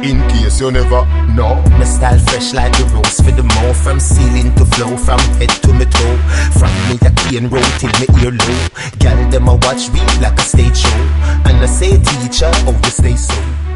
in case you never know. My style fresh like the rose for the mouth. From ceiling to flow, from head to my toe. From me a cane road till me ear low. Girl them a watch me like a stage show. And I say teacher, oh you stay so.